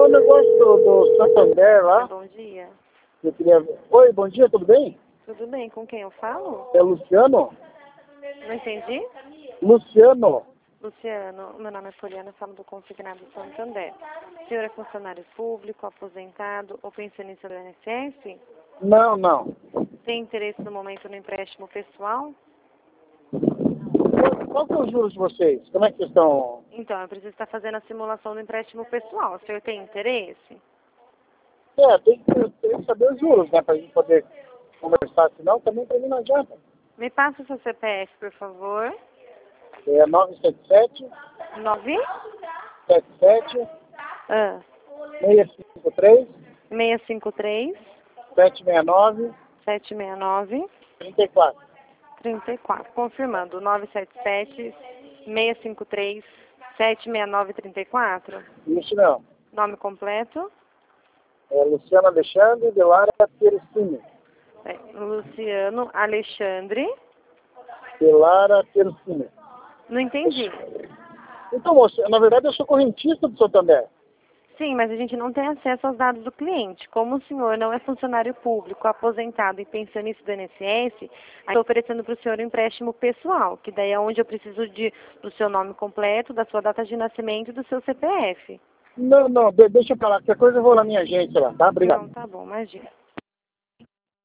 o negócio do Santander lá. Bom dia. Eu queria... Oi, bom dia, tudo bem? Tudo bem, com quem eu falo? É Luciano? Não entendi? Luciano. Luciano, meu nome é Poliana, falo do Consignado Santander. O senhor é funcionário público, aposentado ou pensionista do INSS? Não. Tem interesse no momento no empréstimo pessoal? Qual que é os juros de vocês? Como é que vocês estão? Então, eu preciso estar fazendo a simulação do empréstimo pessoal. O senhor tem interesse? Tem que saber os juros, né? Pra gente poder conversar, senão também pra mim não adianta. Me passa o seu CPF, por favor. É 977 9 77 ah, 653 653 769 769 34. 34. Confirmando, 977 653 769 34. Isso não. Nome completo? É Luciano Alexandre de Lara Tercine. Luciano Alexandre. De Lara Tercine. Não entendi. Então, moça, na verdade eu sou correntista do Santander. Sim, mas a gente não tem acesso aos dados do cliente. Como o senhor não é funcionário público, aposentado e pensionista do INSS, estou oferecendo para o senhor um empréstimo pessoal, que daí é onde eu preciso do seu nome completo, da sua data de nascimento e do seu CPF. Não, deixa pra lá. Qualquer coisa eu vou na minha agência lá, tá? Obrigado. Não, tá bom, imagina.